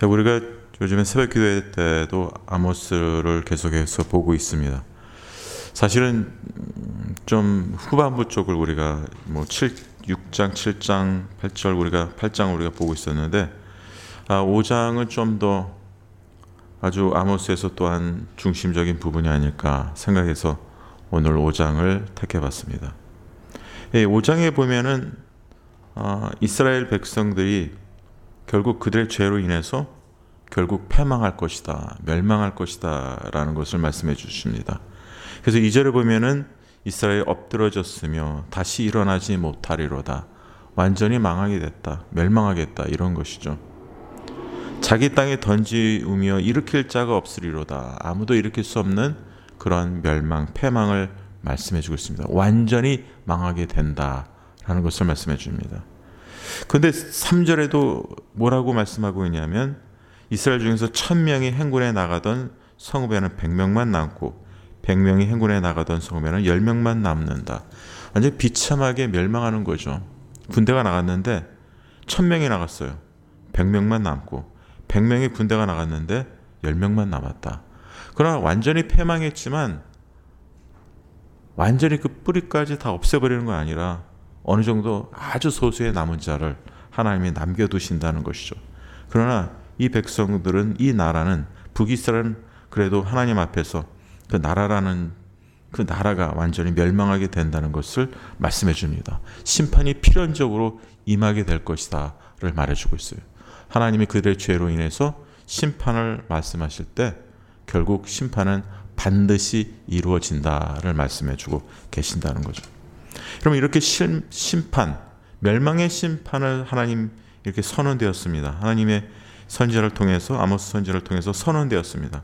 우리가 요즘에 새벽 기도회 때도 아모스를 계속해서 보고 있습니다. 사실은 좀 후반부 쪽을 우리가 6장, 7장, 8절 우리가 8장 우리가 보고 있었는데 5장은 좀 더 아주 아모스에서 또한 중심적인 부분이 아닐까 생각해서 오늘 5장을 택해봤습니다. 5장에 보면은 이스라엘 백성들이 결국 그들의 죄로 인해서 결국 패망할 것이다, 멸망할 것이다 라는 것을 말씀해 주십니다. 그래서 2절에 보면은 이스라엘이 엎드러졌으며 다시 일어나지 못하리로다, 완전히 망하게 됐다, 멸망하겠다, 이런 것이죠. 자기 땅에 던지우며 일으킬 자가 없으리로다, 아무도 일으킬 수 없는 그런 멸망, 패망을 말씀해 주고 있습니다. 완전히 망하게 된다라는 것을 말씀해 줍니다. 그런데 3절에도 뭐라고 말씀하고 있냐면 이스라엘 중에서 1000명이 행군에 나가던 성읍에는 100명만 남고 100명이 행군에 나가던 성읍에는 10명만 남는다. 완전히 비참하게 멸망하는 거죠. 군대가 나갔는데 1000명이 나갔어요. 100명만 남고 100명이 군대가 나갔는데 10명만 남았다. 그러나 완전히 패망했지만 완전히 그 뿌리까지 다 없애버리는 건 아니라 어느 정도 아주 소수의 남은 자를 하나님이 남겨두신다는 것이죠. 그러나 이 백성들은, 이 나라는, 북이스라엘은 그래도 하나님 앞에서 그 나라라는 그 나라가 완전히 멸망하게 된다는 것을 말씀해 줍니다. 심판이 필연적으로 임하게 될 것이다를 말해주고 있어요. 하나님이 그들의 죄로 인해서 심판을 말씀하실 때 결국 심판은 반드시 이루어진다를 말씀해 주고 계신다는 거죠. 그러면 이렇게 심판, 멸망의 심판을 하나님 이렇게 선언되었습니다. 하나님의 선지자를 통해서, 아모스 선지자를 통해서 선언되었습니다.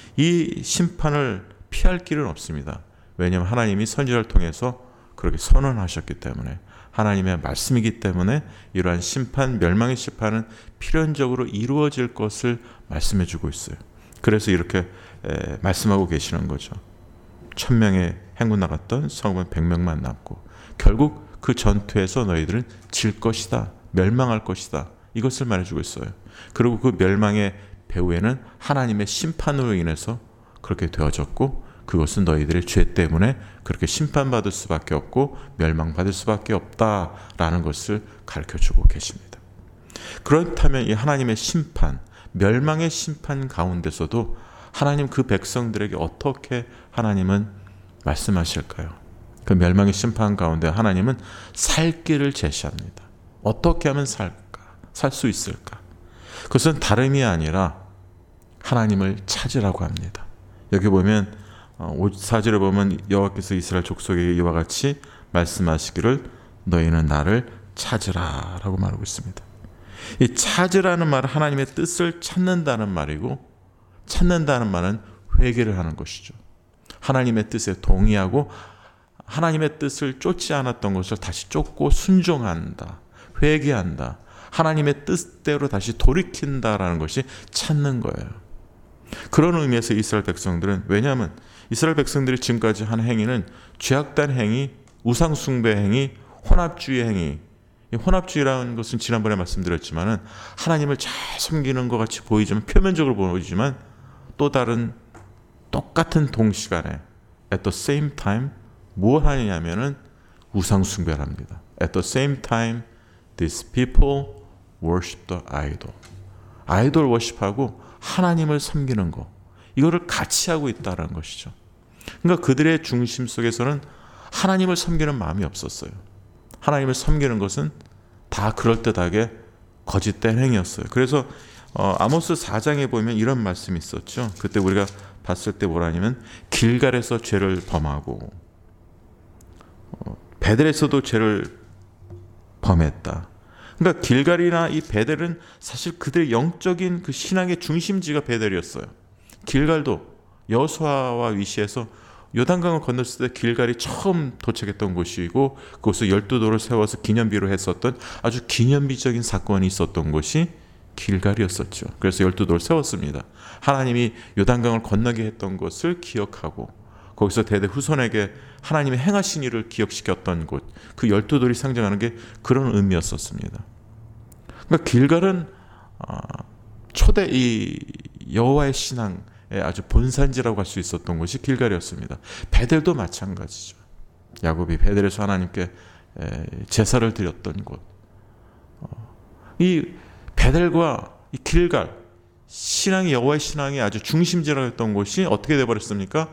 이 심판을 피할 길은 없습니다. 왜냐하면 하나님이 선지자를 통해서 그렇게 선언하셨기 때문에, 하나님의 말씀이기 때문에 이러한 심판, 멸망의 심판은 필연적으로 이루어질 것을 말씀해 주고 있어요. 그래서 이렇게 말씀하고 계시는 거죠. 1000명의 행군 나갔던 성읍은 100명만 남고 결국 그 전투에서 너희들은 질 것이다, 멸망할 것이다, 이것을 말해주고 있어요. 그리고 그 멸망의 배후에는 하나님의 심판으로 인해서 그렇게 되어졌고, 그것은 너희들의 죄 때문에 그렇게 심판받을 수밖에 없고 멸망받을 수밖에 없다라는 것을 가르쳐주고 계십니다. 그렇다면 이 하나님의 심판, 멸망의 심판 가운데서도 하나님 그 백성들에게 어떻게 하나님은 말씀하실까요? 그 멸망의 심판 가운데 하나님은 살 길을 제시합니다. 어떻게 하면 살까? 살 수 있을까? 그것은 다름이 아니라 하나님을 찾으라고 합니다. 여기 보면 4절에 보면 여호와께서 이스라엘 족속에게 이와 같이 말씀하시기를 너희는 나를 찾으라 라고 말하고 있습니다. 이 찾으라는 말은 하나님의 뜻을 찾는다는 말이고, 찾는다는 말은 회개를 하는 것이죠. 하나님의 뜻에 동의하고 하나님의 뜻을 쫓지 않았던 것을 다시 쫓고 순종한다, 회개한다, 하나님의 뜻대로 다시 돌이킨다라는 것이 찾는 거예요. 그런 의미에서 이스라엘 백성들은, 왜냐하면 이스라엘 백성들이 지금까지 한 행위는 죄악된 행위, 우상숭배 행위, 혼합주의 행위. 혼합주의라는 것은 지난번에 말씀드렸지만은 하나님을 잘 섬기는 것 같이 보이지만, 표면적으로 보이지만 또 다른 똑같은 동시간에 at the same time 뭘 하느냐면은 우상숭배를 합니다. At the same time these people worship the idol. 아이돌 워십하고 하나님을 섬기는 것, 이거를 같이 하고 있다는 것이죠. 그러니까 그들의 중심 속에서는 하나님을 섬기는 마음이 없었어요. 하나님을 섬기는 것은 다 그럴듯하게 거짓된 행위였어요. 그래서 아모스 4장에 보면 이런 말씀이 있었죠. 그때 우리가 봤을 때 뭐라냐면 길갈에서 죄를 범하고 베델에서도 죄를 범했다. 그러니까 길갈이나 이 베델은 사실 그들의 영적인 그 신앙의 중심지가 베델이었어요. 길갈도 여호수아와 위시에서 요단강을 건넜을 때 길갈이 처음 도착했던 곳이고, 그곳에 12돌을 세워서 기념비로 했었던 아주 기념비적인 사건이 있었던 곳이 길갈이었었죠. 그래서 12돌을 세웠습니다. 하나님이 요단강을 건너게 했던 것을 기억하고 거기서 대대 후손에게 하나님의 행하신 일을 기억시켰던 곳, 그 12돌이 상징하는 게 그런 의미였었습니다. 그러니까 길갈은 초대 이 여호와의 신앙의 아주 본산지라고 할 수 있었던 곳이 길갈이었습니다. 베델도 마찬가지죠. 야곱이 베델에서 하나님께 제사를 드렸던 곳. 이 베델과 이 길갈, 신앙이 여호와의 신앙의 아주 중심지라였던 곳이 어떻게 되어버렸습니까?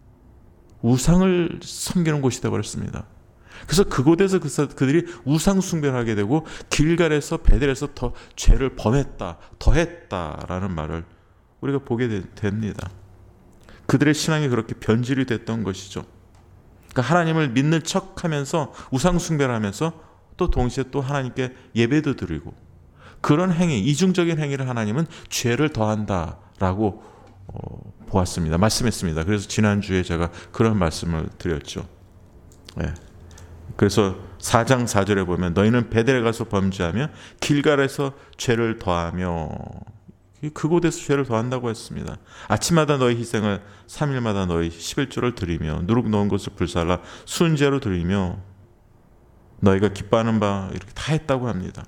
우상을 섬기는 곳이 되어버렸습니다. 그래서 그곳에서 그들이 우상 숭배를 하게 되고 길갈에서 베델에서 더 죄를 더했다라는 말을 우리가 보게 됩니다. 그들의 신앙이 그렇게 변질이 됐던 것이죠. 그러니까 하나님을 믿는 척하면서 우상 숭배를 하면서 또 동시에 또 하나님께 예배도 드리고, 그런 행위, 이중적인 행위를 하나님은 죄를 더한다라고 보았습니다. 말씀했습니다. 그래서 지난주에 제가 그런 말씀을 드렸죠. 네. 그래서 4장 4절에 보면 너희는 베델에 가서 범죄하며 길갈에서 죄를 더하며, 그곳에서 죄를 더한다고 했습니다. 아침마다 너희 희생을 3일마다 너희 11조를 드리며 누룩 넣은 것을 불살라 순제로 드리며 너희가 기뻐하는 바 이렇게 다 했다고 합니다.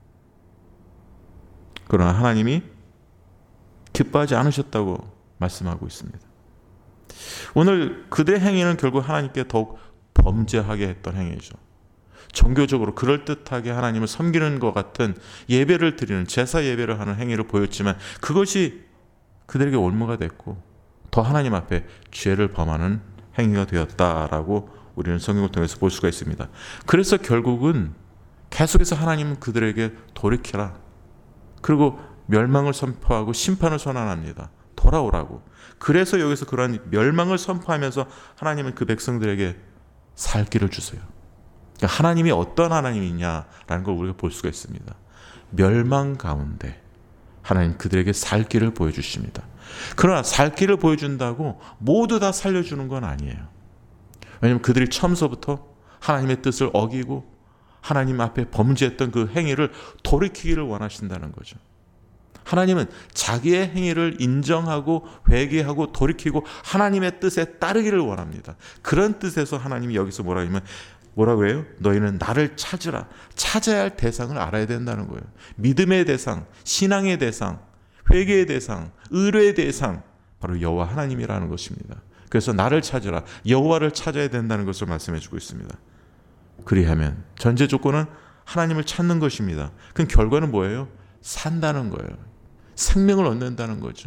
그러나 하나님이 기뻐하지 않으셨다고 말씀하고 있습니다. 오늘 그들의 행위는 결국 하나님께 더욱 범죄하게 했던 행위죠. 종교적으로 그럴듯하게 하나님을 섬기는 것 같은 예배를 드리는, 제사 예배를 하는 행위를 보였지만 그것이 그들에게 올무가 됐고 더 하나님 앞에 죄를 범하는 행위가 되었다라고 우리는 성경을 통해서 볼 수가 있습니다. 그래서 결국은 계속해서 하나님은 그들에게 돌이켜라, 그리고 멸망을 선포하고 심판을 선언합니다. 돌아오라고. 그래서 여기서 그러한 멸망을 선포하면서 하나님은 그 백성들에게 살 길을 주세요. 그러니까 하나님이 어떤 하나님이냐라는 걸 우리가 볼 수가 있습니다. 멸망 가운데 하나님 그들에게 살 길을 보여주십니다. 그러나 살 길을 보여준다고 모두 다 살려주는 건 아니에요. 왜냐하면 그들이 처음서부터 하나님의 뜻을 어기고 하나님 앞에 범죄했던 그 행위를 돌이키기를 원하신다는 거죠. 하나님은 자기의 행위를 인정하고 회개하고 돌이키고 하나님의 뜻에 따르기를 원합니다. 그런 뜻에서 하나님이 여기서 뭐라고 해요? 너희는 나를 찾으라. 찾아야 할 대상을 알아야 된다는 거예요. 믿음의 대상, 신앙의 대상, 회개의 대상, 의뢰의 대상, 바로 여호와 하나님이라는 것입니다. 그래서 나를 찾으라, 여호와를 찾아야 된다는 것을 말씀해 주고 있습니다. 그리하면 전제 조건은 하나님을 찾는 것입니다. 그 결과는 뭐예요? 산다는 거예요. 생명을 얻는다는 거죠.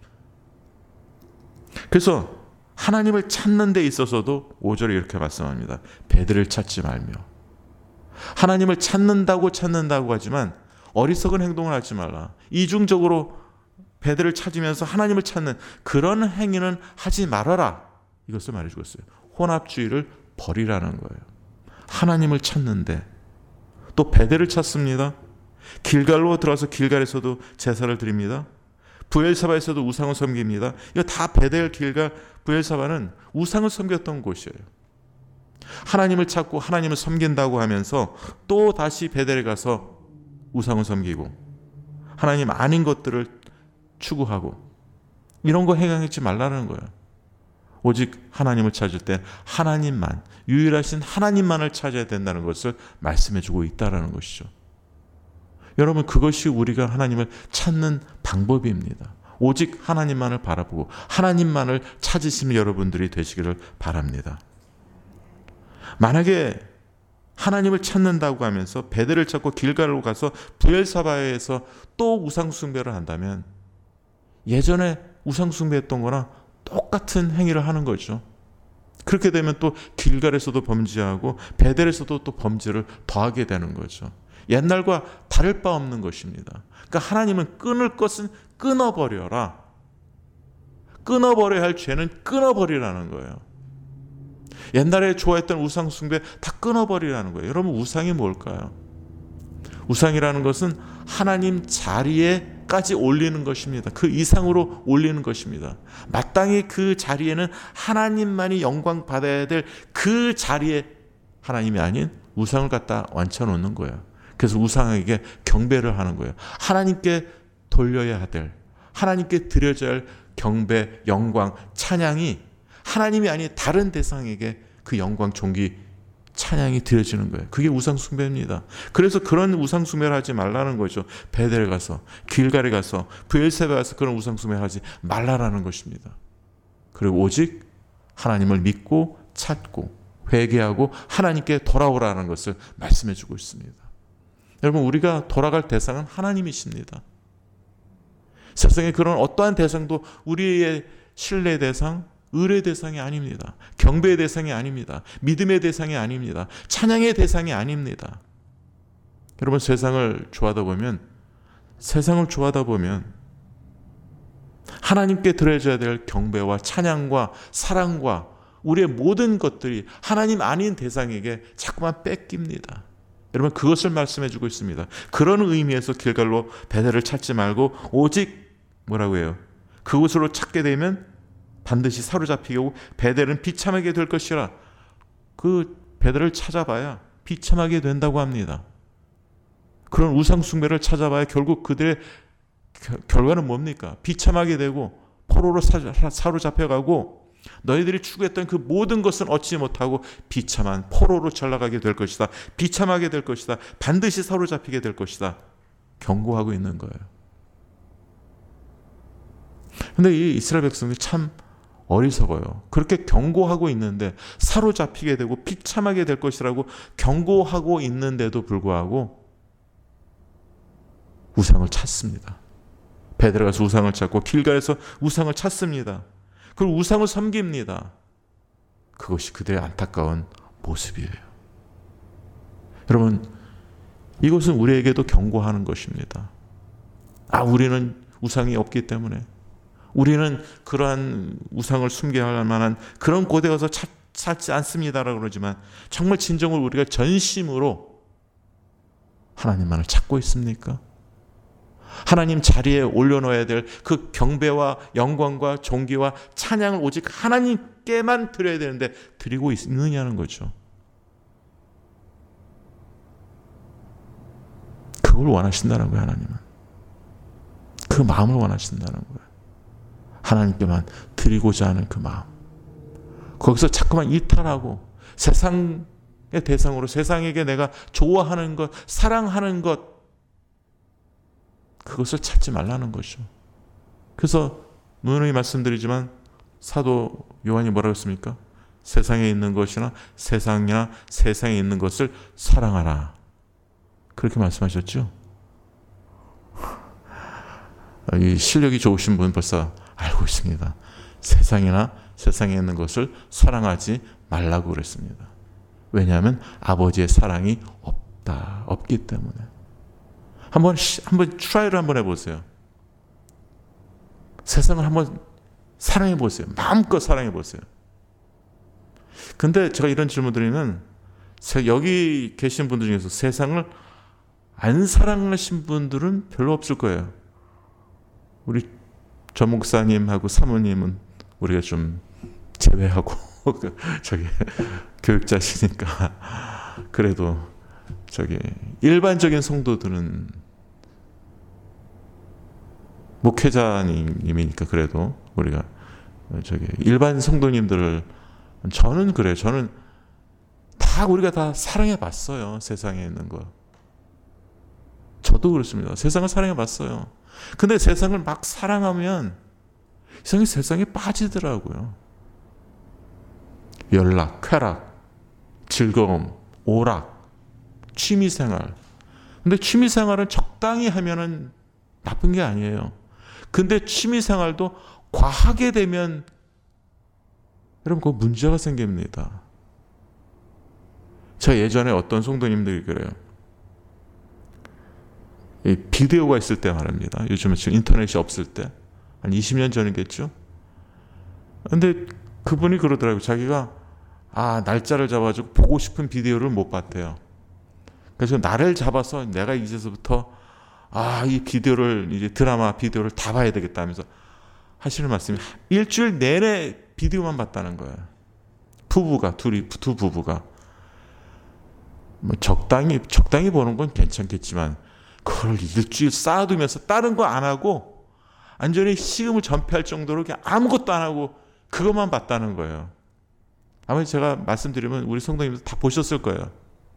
그래서 하나님을 찾는 데 있어서도 5절에 이렇게 말씀합니다. 베델을 찾지 말며. 하나님을 찾는다고 하지만 어리석은 행동을 하지 말라. 이중적으로 베델을 찾으면서 하나님을 찾는 그런 행위는 하지 말아라. 이것을 말해주고 있어요. 혼합주의를 버리라는 거예요. 하나님을 찾는데 또 베델을 찾습니다. 길갈로 들어가서 길갈에서도 제사를 드립니다. 브엘사바에서도 우상을 섬깁니다. 이거 다 베델, 길갈, 브엘사바는 우상을 섬겼던 곳이에요. 하나님을 찾고 하나님을 섬긴다고 하면서 또 다시 베델에 가서 우상을 섬기고 하나님 아닌 것들을 추구하고 이런 거 행하지 말라는 거예요. 오직 하나님을 찾을 때 하나님만, 유일하신 하나님만을 찾아야 된다는 것을 말씀해주고 있다는 것이죠. 여러분, 그것이 우리가 하나님을 찾는 방법입니다. 오직 하나님만을 바라보고 하나님만을 찾으시는 여러분들이 되시기를 바랍니다. 만약에 하나님을 찾는다고 하면서 베델을 찾고 길갈로 가서 브엘사바에서 또 우상숭배를 한다면 예전에 우상숭배했던 거나 똑같은 행위를 하는 거죠. 그렇게 되면 또 길갈에서도 범죄하고 베델에서도 또 범죄를 더하게 되는 거죠. 옛날과 다를 바 없는 것입니다. 그러니까 하나님은 끊을 것은 끊어버려라. 끊어버려야 할 죄는 끊어버리라는 거예요. 옛날에 좋아했던 우상 숭배 다 끊어버리라는 거예요. 여러분, 우상이 뭘까요? 우상이라는 것은 하나님 자리에까지 올리는 것입니다. 그 이상으로 올리는 것입니다. 마땅히 그 자리에는 하나님만이 영광 받아야 될 그 자리에 하나님이 아닌 우상을 갖다 얹혀놓는 거예요. 그래서 우상에게 경배를 하는 거예요. 하나님께 돌려야 될, 하나님께 드려져야 할 경배, 영광, 찬양이 하나님이 아닌 다른 대상에게 그 영광, 존귀, 찬양이 드려지는 거예요. 그게 우상숭배입니다. 그래서 그런 우상숭배를 하지 말라는 거죠. 베델에 가서, 길갈에 가서, 브엘세바에 가서 그런 우상숭배를 하지 말라라는 것입니다. 그리고 오직 하나님을 믿고 찾고 회개하고 하나님께 돌아오라는 것을 말씀해 주고 있습니다. 여러분, 우리가 돌아갈 대상은 하나님이십니다. 세상에 그런 어떠한 대상도 우리의 신뢰의 대상, 의뢰의 대상이 아닙니다. 경배의 대상이 아닙니다. 믿음의 대상이 아닙니다. 찬양의 대상이 아닙니다. 여러분, 세상을 좋아하다 보면 하나님께 드려져야 될 경배와 찬양과 사랑과 우리의 모든 것들이 하나님 아닌 대상에게 자꾸만 뺏깁니다. 여러분, 그것을 말씀해 주고 있습니다. 그런 의미에서 길갈로 베델을 찾지 말고 오직 뭐라고 해요? 그곳으로 찾게 되면 반드시 사로잡히게 오고 베델은 비참하게 될 것이라. 그 베델을 찾아봐야 비참하게 된다고 합니다. 그런 우상숭배를 찾아봐야 결국 그들의 결과는 뭡니까? 비참하게 되고 포로로 사로잡혀가고 너희들이 추구했던 그 모든 것은 얻지 못하고 비참한 포로로 전락하게 될 것이다. 비참하게 될 것이다. 반드시 사로잡히게 될 것이다. 경고하고 있는 거예요. 근데 이 이스라엘 백성들이 참 어리석어요. 그렇게 경고하고 있는데 사로잡히게 되고 비참하게 될 것이라고 경고하고 있는데도 불구하고 우상을 찾습니다. 베델에 가서 우상을 찾고 길갈에서 우상을 찾습니다. 그리고 우상을 섬깁니다. 그것이 그들의 안타까운 모습이에요. 여러분, 이것은 우리에게도 경고하는 것입니다. 우리는 우상이 없기 때문에, 우리는 그러한 우상을 숨겨야 할 만한 그런 곳에 가서 찾지 않습니다라고 그러지만, 정말 진정으로 우리가 전심으로 하나님만을 찾고 있습니까? 하나님 자리에 올려놓아야 될 그 경배와 영광과 존귀와 찬양을 오직 하나님께만 드려야 되는데 드리고 있느냐는 거죠. 그걸 원하신다는 거예요. 하나님은 그 마음을 원하신다는 거예요. 하나님께만 드리고자 하는 그 마음. 거기서 자꾸만 이탈하고 세상의 대상으로 세상에게 내가 좋아하는 것, 사랑하는 것, 그것을 찾지 말라는 거죠. 그래서 누누이 말씀드리지만 사도 요한이 뭐라고 했습니까? 세상에 있는 것이나 세상에 있는 것을 사랑하라. 그렇게 말씀하셨죠? 이 실력이 좋으신 분 벌써 알고 있습니다. 세상에 있는 것을 사랑하지 말라고 그랬습니다. 왜냐하면 아버지의 사랑이 없기 때문에. 한번 트라이를 한번 해보세요. 세상을 한번 사랑해 보세요. 마음껏 사랑해 보세요. 근데 제가 이런 질문 드리면 여기 계신 분들 중에서 세상을 안 사랑하신 분들은 별로 없을 거예요. 우리 전 목사님하고 사모님은 우리가 좀 제외하고 교육자시니까 그래도 일반적인 성도들은 목회자님이니까 그래도 우리가 일반 성도님들을 저는 그래요. 저는 우리가 다 사랑해 봤어요. 세상에 있는 거. 저도 그렇습니다. 세상을 사랑해 봤어요. 근데 세상을 막 사랑하면 세상에 빠지더라고요. 연락, 쾌락, 즐거움, 오락, 취미생활. 근데 취미생활은 적당히 하면은 나쁜 게 아니에요. 근데 취미생활도 과하게 되면 여러분 그 문제가 생깁니다. 제가 예전에 어떤 성도님들이 그래요. 이 비디오가 있을 때 말입니다. 요즘에 지금 인터넷이 없을 때 한 20년 전이겠죠. 근데 그분이 그러더라고요. 자기가 날짜를 잡아가지고 보고 싶은 비디오를 못 봤대요. 그래서 날을 잡아서 내가 이제서부터 이 비디오를 이제 드라마 비디오를 다 봐야 되겠다 하면서 하시는 말씀이 일주일 내내 비디오만 봤다는 거예요. 두 부부가 적당히 보는 건 괜찮겠지만 그걸 일주일 쌓아두면서 다른 거 안 하고 완전히 식음을 전폐할 정도로 그냥 아무것도 안 하고 그것만 봤다는 거예요. 아마 제가 말씀드리면 우리 성도님들 다 보셨을 거예요.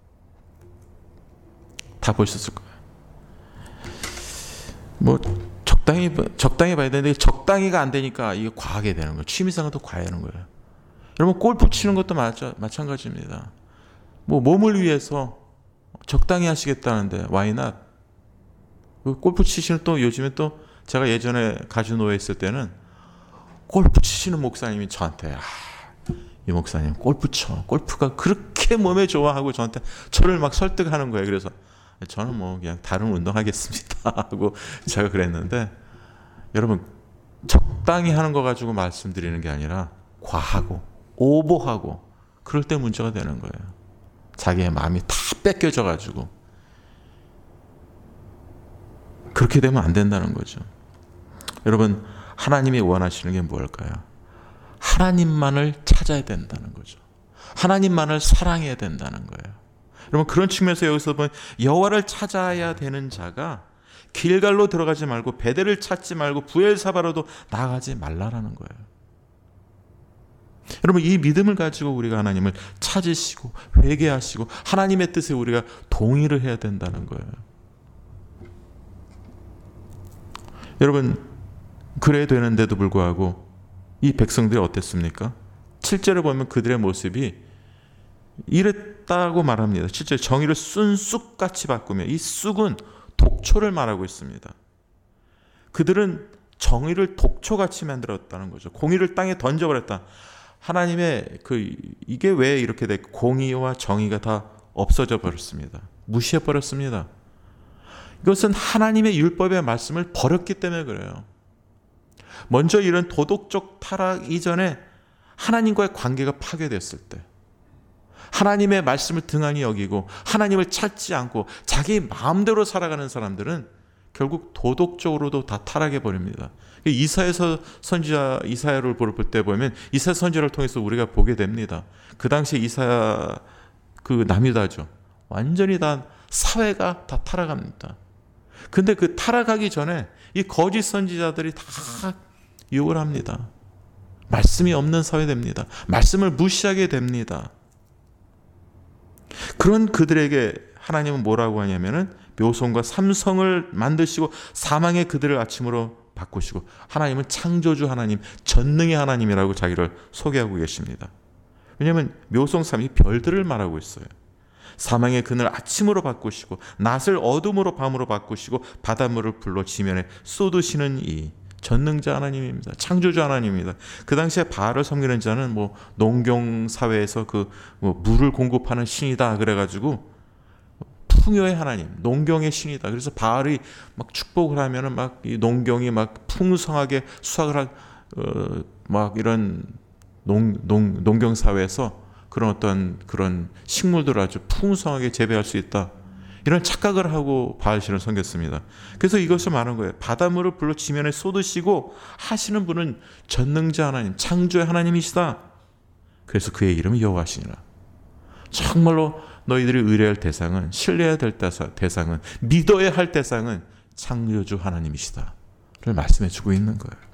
다 보셨을 거예요. 뭐 적당히 봐야 되는데 적당히가 안 되니까 이게 과하게 되는 거예요. 취미생활도 과하는 거예요. 여러분 골프 치는 것도 마찬가지입니다. 뭐 몸을 위해서 적당히 하시겠다는데 why not? 골프 치시는 또 요즘에 또 제가 예전에 가주노에 있을 때는 골프 치시는 목사님이 저한테 이 목사님 골프 쳐. 골프가 그렇게 몸에 좋아하고 저를 막 설득하는 거예요. 그래서 저는 뭐 그냥 다른 운동하겠습니다 하고 제가 그랬는데 여러분 적당히 하는 거 가지고 말씀드리는 게 아니라 과하고 오버하고 그럴 때 문제가 되는 거예요. 자기의 마음이 다 뺏겨져 가지고 그렇게 되면 안 된다는 거죠. 여러분 하나님이 원하시는 게 뭘까요? 하나님만을 찾아야 된다는 거죠. 하나님만을 사랑해야 된다는 거예요. 여러분 그런 측면에서 여기서 보면 여호와를 찾아야 되는 자가 길갈로 들어가지 말고 베델을 찾지 말고 부엘사바로도 나가지 말라라는 거예요. 여러분 이 믿음을 가지고 우리가 하나님을 찾으시고 회개하시고 하나님의 뜻에 우리가 동의를 해야 된다는 거예요. 여러분 그래야 되는데도 불구하고 이 백성들이 어땠습니까? 7절에 보면 그들의 모습이 이랬다고 말합니다. 실제 정의를 쓴 쑥같이 바꾸며 이 쑥은 독초를 말하고 있습니다. 그들은 정의를 독초같이 만들었다는 거죠. 공의를 땅에 던져버렸다. 하나님의 이게 왜 이렇게 됐고 공의와 정의가 다 없어져 버렸습니다. 무시해 버렸습니다. 이것은 하나님의 율법의 말씀을 버렸기 때문에 그래요. 먼저 이런 도덕적 타락 이전에 하나님과의 관계가 파괴됐을 때 하나님의 말씀을 등한히 여기고 하나님을 찾지 않고 자기 마음대로 살아가는 사람들은 결국 도덕적으로도 다 타락해 버립니다. 이사야서 선지자 이사야를 볼 때 보면 이사야 선지자를 통해서 우리가 보게 됩니다. 그 당시에 이사야 남유다죠. 완전히 다 사회가 다 타락합니다. 근데 그 타락하기 전에 이 거짓 선지자들이 다 욕을 합니다. 말씀이 없는 사회 됩니다. 말씀을 무시하게 됩니다. 그런 그들에게 하나님은 뭐라고 하냐면은 묘성과 삼성을 만드시고 사망의 그들을 아침으로 바꾸시고 하나님은 창조주 하나님, 전능의 하나님이라고 자기를 소개하고 계십니다. 왜냐하면 묘성 삼이 별들을 말하고 있어요. 사망의 그늘 아침으로 바꾸시고 낮을 어둠으로 밤으로 바꾸시고 바닷물을 불로 지면에 쏟으시는 이 전능자 하나님입니다. 창조주 하나님입니다. 그 당시에 바알을 섬기는 자는 뭐 농경 사회에서 물을 공급하는 신이다 그래가지고 풍요의 하나님, 농경의 신이다. 그래서 바알이 막 축복을 하면은 막 이 농경이 막 풍성하게 수확을 막 이런 농경 사회에서 그런 식물들을 아주 풍성하게 재배할 수 있다. 이런 착각을 하고 바알신을 섬겼습니다. 그래서 이것을 말하는 거예요. 바닷물을 불러 지면에 쏟으시고 하시는 분은 전능자 하나님, 창조의 하나님이시다. 그래서 그의 이름은 여호와시니라. 정말로 너희들이 의뢰할 대상은, 신뢰해야 될 대상은, 믿어야 할 대상은 창조주 하나님이시다를 말씀해 주고 있는 거예요.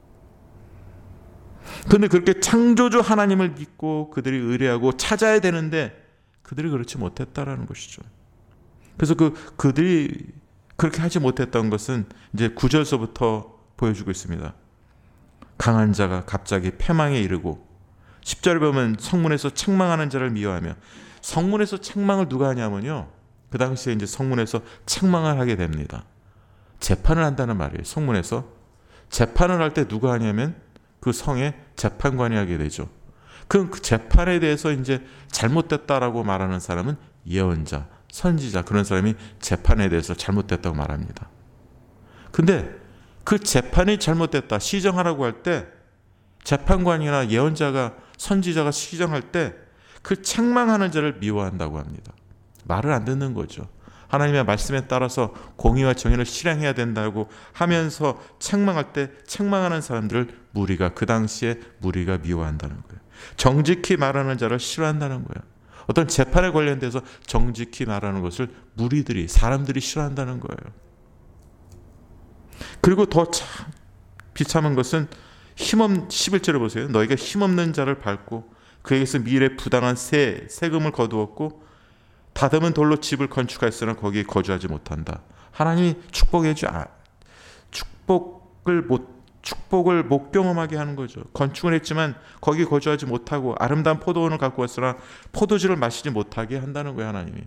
그런데 그렇게 창조주 하나님을 믿고 그들이 의뢰하고 찾아야 되는데 그들이 그렇지 못했다라는 것이죠. 그래서 그들이 그렇게 하지 못했던 것은 이제 9절서부터 보여주고 있습니다. 강한 자가 갑자기 패망에 이르고 10절에 보면 성문에서 책망하는 자를 미워하며, 성문에서 책망을 누가 하냐면요, 그 당시에 이제 성문에서 책망을 하게 됩니다. 재판을 한다는 말이에요. 성문에서 재판을 할 때 누가 하냐면 그 성의 재판관이 하게 되죠. 그 재판에 대해서 이제 잘못됐다라고 말하는 사람은 예언자, 선지자, 그런 사람이 재판에 대해서 잘못됐다고 말합니다. 근데 그 재판이 잘못됐다 시정하라고 할 때 재판관이나 예언자가, 선지자가 시정할 때 그 책망하는 자를 미워한다고 합니다. 말을 안 듣는 거죠. 하나님의 말씀에 따라서 공의와 정의를 실행해야 된다고 하면서 책망할 때 책망하는 사람들을 그 당시에 무리가 미워한다는 거예요. 정직히 말하는 자를 싫어한다는 거예요. 어떤 재판에 관련돼서 정직히 말하는 것을 사람들이 싫어한다는 거예요. 그리고 더 비참한 것은 11절에 보세요. 너희가 힘없는 자를 밟고 그에게서 미래 부당한 세금을 거두었고 다듬은 돌로 집을 건축하였으나 거기에 거주하지 못한다. 하나님이 축복을 못 경험하게 하는 거죠. 건축을 했지만 거기 거주하지 못하고 아름다운 포도원을 갖고 왔으나 포도주를 마시지 못하게 한다는 거예요. 하나님이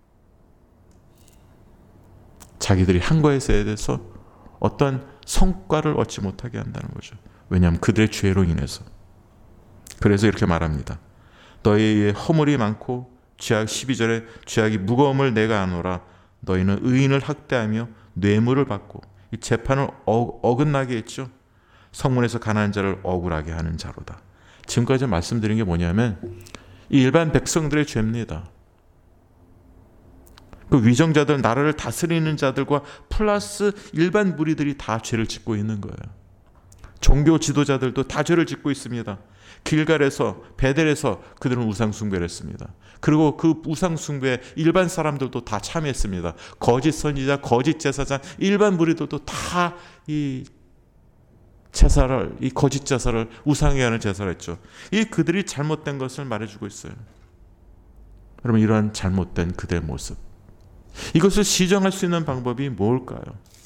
자기들이 한 거에 대해서 어떤 성과를 얻지 못하게 한다는 거죠. 왜냐하면 그들의 죄로 인해서. 그래서 이렇게 말합니다. 너희의 허물이 많고 죄악 12절에 죄악이 무거움을 내가 아노라. 너희는 의인을 학대하며 뇌물을 받고 이 재판을 어긋나게 했죠. 성문에서 가난한 자를 억울하게 하는 자로다. 지금까지 말씀드린 게 뭐냐면 이 일반 백성들의 죄입니다. 그 위정자들, 나라를 다스리는 자들과 플러스 일반 무리들이 다 죄를 짓고 있는 거예요. 종교 지도자들도 다 죄를 짓고 있습니다. 길갈에서 베델에서 그들은 우상 숭배를 했습니다. 그리고 그 우상 숭배에 일반 사람들도 다 참여했습니다. 거짓 선지자, 거짓 제사장, 일반 무리들도 다 이 거짓 제사를 우상에 하는 제사를 했죠. 이 그들이 잘못된 것을 말해주고 있어요. 여러분, 이러한 잘못된 그들의 모습, 이것을 시정할 수 있는 방법이 뭘까요?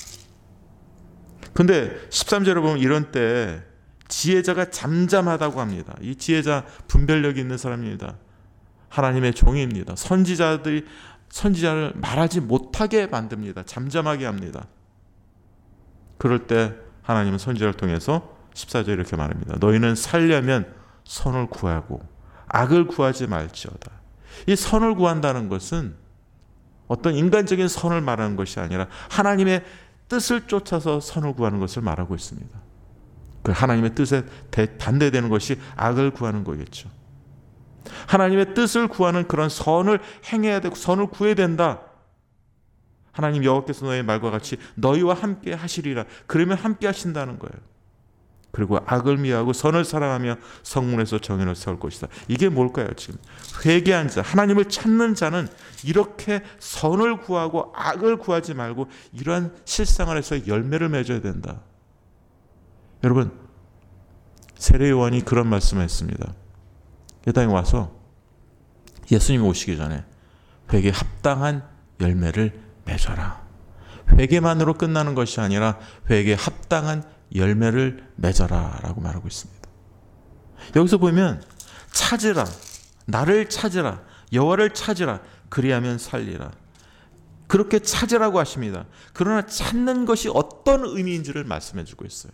근데 13절에 보면 이런 때 지혜자가 잠잠하다고 합니다. 이 지혜자 분별력이 있는 사람입니다. 하나님의 종입니다. 선지자를 말하지 못하게 만듭니다. 잠잠하게 합니다. 그럴 때 하나님은 선지자를 통해서 14절에 이렇게 말합니다. 너희는 살려면 선을 구하고 악을 구하지 말지어다. 이 선을 구한다는 것은 어떤 인간적인 선을 말하는 것이 아니라 하나님의 뜻을 쫓아서 선을 구하는 것을 말하고 있습니다. 그 하나님의 뜻에 반대되는 것이 악을 구하는 거겠죠. 하나님의 뜻을 구하는 그런 선을 행해야 되고 선을 구해야 된다. 하나님 여호와께서 너의 말과 같이 너희와 함께 하시리라. 그러면 함께 하신다는 거예요. 그리고 악을 미워하고 선을 사랑하며 성문에서 정의를 세울 것이다. 이게 뭘까요? 지금 회개한 자, 하나님을 찾는 자는 이렇게 선을 구하고 악을 구하지 말고 이러한 실생활에서 열매를 맺어야 된다. 여러분, 세례 요한이 그런 말씀을 했습니다. 이 땅에 와서 예수님이 오시기 전에 회개에 합당한 열매를 맺어라. 회개만으로 끝나는 것이 아니라 회개에 합당한 열매를 맺어라 라고 말하고 있습니다. 여기서 보면 찾으라, 나를 찾으라, 여호와를 찾으라, 그리하면 살리라. 그렇게 찾으라고 하십니다. 그러나 찾는 것이 어떤 의미인지를 말씀해 주고 있어요.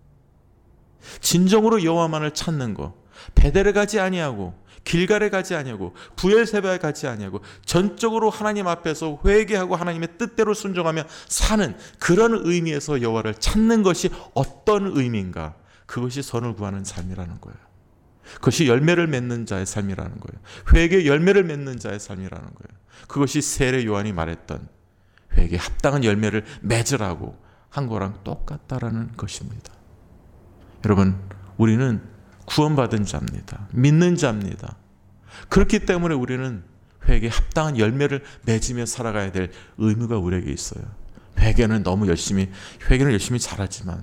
진정으로 여호와만을 찾는 것, 베델에 가지 아니하고 길갈에 가지 아니하고 부엘세바에 가지 아니하고 전적으로 하나님 앞에서 회개하고 하나님의 뜻대로 순종하며 사는 그런 의미에서 여호와를 찾는 것이 어떤 의미인가? 그것이 선을 구하는 삶이라는 거예요. 그것이 열매를 맺는 자의 삶이라는 거예요. 회개의 열매를 맺는 자의 삶이라는 거예요. 그것이 세례 요한이 말했던 회개에 합당한 열매를 맺으라고 한 거랑 똑같다라는 것입니다. 여러분, 우리는 구원받은 자입니다. 믿는 자입니다. 그렇기 때문에 우리는 회개에 합당한 열매를 맺으며 살아가야 될 의무가 우리에게 있어요. 회개는 열심히 잘하지만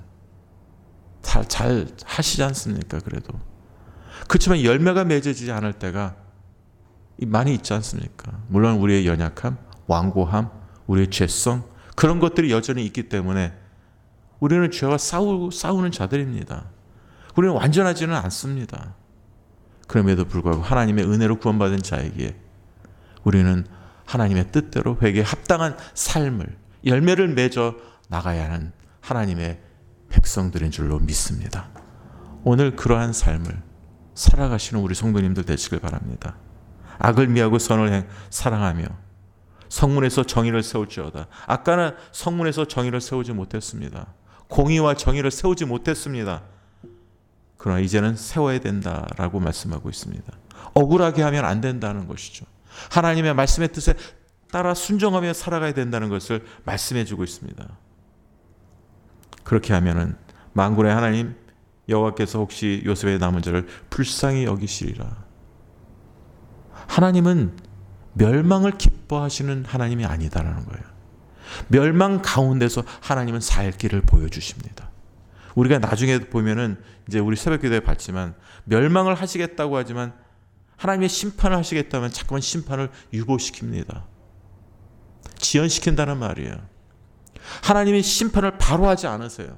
잘 하시지 않습니까? 그래도 그렇지만 열매가 맺어지지 않을 때가 많이 있지 않습니까? 물론 우리의 연약함, 완고함, 우리의 죄성, 그런 것들이 여전히 있기 때문에 우리는 죄와 싸우는 자들입니다. 우리는 완전하지는 않습니다. 그럼에도 불구하고 하나님의 은혜로 구원받은 자에게 우리는 하나님의 뜻대로 회개에 합당한 삶을, 열매를 맺어 나가야 하는 하나님의 백성들인 줄로 믿습니다. 오늘 그러한 삶을 살아가시는 우리 성도님들 되시길 바랍니다. 악을 미하고 선을 사랑하며 성문에서 정의를 세울지어다. 아까는 성문에서 정의를 세우지 못했습니다. 공의와 정의를 세우지 못했습니다. 그러나 이제는 세워야 된다라고 말씀하고 있습니다. 억울하게 하면 안 된다는 것이죠. 하나님의 말씀의 뜻에 따라 순종하며 살아가야 된다는 것을 말씀해 주고 있습니다. 그렇게 하면은 만군의 하나님 여호와께서 혹시 요셉의 남은 자를 불쌍히 여기시리라. 하나님은 멸망을 기뻐하시는 하나님이 아니다라는 거예요. 멸망 가운데서 하나님은 살 길을 보여주십니다. 우리가 나중에 보면은 이제 우리 새벽기도에 봤지만 멸망을 하시겠다고 하지만 하나님의 심판을 하시겠다면 자꾸만 심판을 유보시킵니다. 지연시킨다는 말이에요. 하나님이 심판을 바로 하지 않으세요.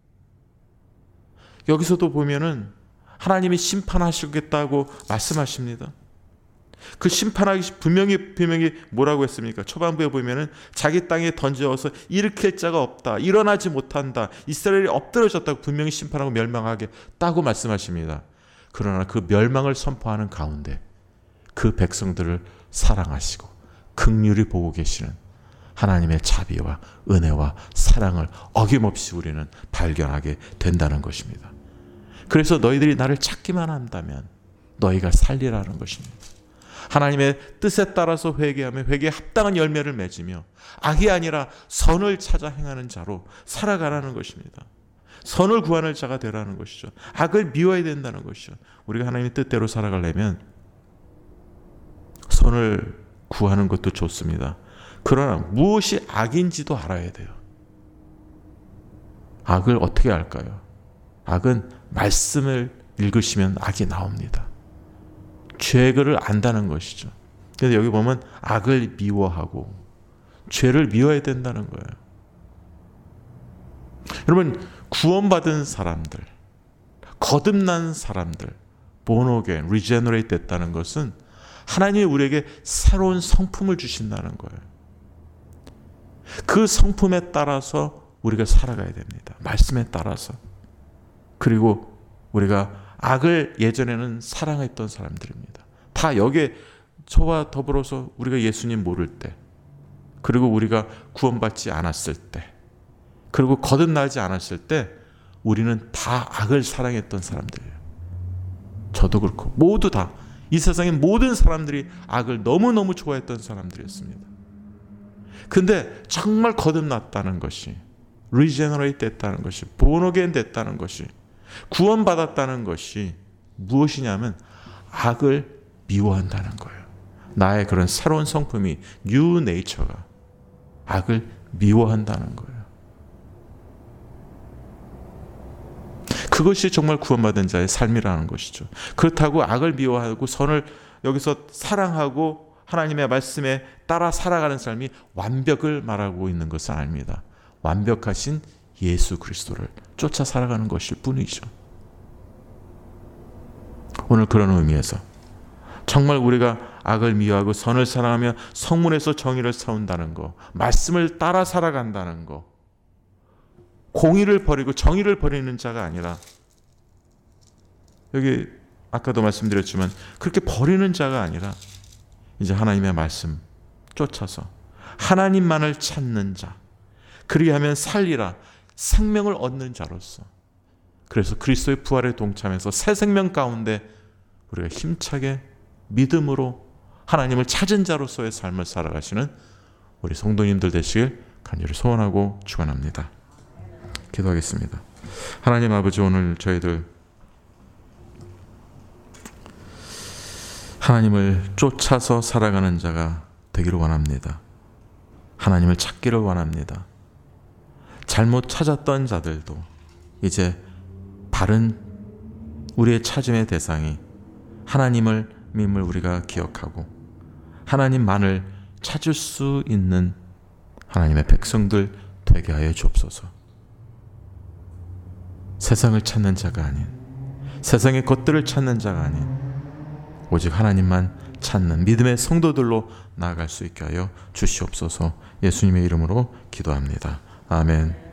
여기서도 보면은 하나님이 심판하시겠다고 말씀하십니다. 그 심판하기 분명히 뭐라고 했습니까? 초반부에 보면은 자기 땅에 던져서 일으킬 자가 없다, 일어나지 못한다, 이스라엘이 엎드러졌다고 분명히 심판하고 멸망하겠다고 말씀하십니다. 그러나 그 멸망을 선포하는 가운데 그 백성들을 사랑하시고 긍휼히 보고 계시는 하나님의 자비와 은혜와 사랑을 어김없이 우리는 발견하게 된다는 것입니다. 그래서 너희들이 나를 찾기만 한다면 너희가 살리라는 것입니다. 하나님의 뜻에 따라서 회개하며 회개에 합당한 열매를 맺으며 악이 아니라 선을 찾아 행하는 자로 살아가라는 것입니다. 선을 구하는 자가 되라는 것이죠. 악을 미워야 된다는 것이죠. 우리가 하나님의 뜻대로 살아가려면 선을 구하는 것도 좋습니다. 그러나 무엇이 악인지도 알아야 돼요. 악을 어떻게 알까요? 악은 말씀을 읽으시면 악이 나옵니다. 죄를 안다는 것이죠. 그래서 여기 보면 악을 미워하고 죄를 미워야 된다는 거예요. 여러분, 구원받은 사람들, 거듭난 사람들, born again, regenerate 됐다는 것은 하나님이 우리에게 새로운 성품을 주신다는 거예요. 그 성품에 따라서 우리가 살아가야 됩니다. 말씀에 따라서. 그리고 우리가 악을 예전에는 사랑했던 사람들입니다. 다 여기에 저와 더불어서 우리가 예수님 모를 때, 그리고 우리가 구원받지 않았을 때, 그리고 거듭나지 않았을 때 우리는 다 악을 사랑했던 사람들이에요. 저도 그렇고 모두 다 이 세상의 모든 사람들이 악을 너무너무 좋아했던 사람들이었습니다. 근데 정말 거듭났다는 것이, regenerate 됐다는 것이, born again 됐다는 것이, 구원받았다는 것이 무엇이냐면 악을 미워한다는 거예요. 나의 그런 새로운 성품이, new nature가 악을 미워한다는 거예요. 그것이 정말 구원받은 자의 삶이라는 것이죠. 그렇다고 악을 미워하고 선을 여기서 사랑하고 하나님의 말씀에 따라 살아가는 삶이 완벽을 말하고 있는 것은 아닙니다. 완벽하신 예수 그리스도를 쫓아 살아가는 것일 뿐이죠. 오늘 그런 의미에서 정말 우리가 악을 미워하고 선을 사랑하며 성문에서 정의를 세운다는 것, 말씀을 따라 살아간다는 것, 공의를 버리고 정의를 버리는 자가 아니라, 여기 아까도 말씀드렸지만 그렇게 버리는 자가 아니라 이제 하나님의 말씀 쫓아서 하나님만을 찾는 자, 그리하면 살리라, 생명을 얻는 자로서, 그래서 그리스도의 부활에 동참해서 새 생명 가운데 우리가 힘차게 믿음으로 하나님을 찾은 자로서의 삶을 살아가시는 우리 성도님들 되시길 간절히 소원하고 축원합니다. 기도하겠습니다. 하나님 아버지, 오늘 저희들 하나님을 쫓아서 살아가는 자가 되기를 원합니다. 하나님을 찾기를 원합니다. 잘못 찾았던 자들도 이제 바른 우리의 찾음의 대상이 하나님을 밈을 우리가 기억하고 하나님만을 찾을 수 있는 하나님의 백성들 되게 하여 주옵소서. 세상을 찾는 자가 아닌, 세상의 것들을 찾는 자가 아닌 오직 하나님만 찾는 믿음의 성도들로 나아갈 수 있게 하여 주시옵소서. 예수님의 이름으로 기도합니다. 아멘.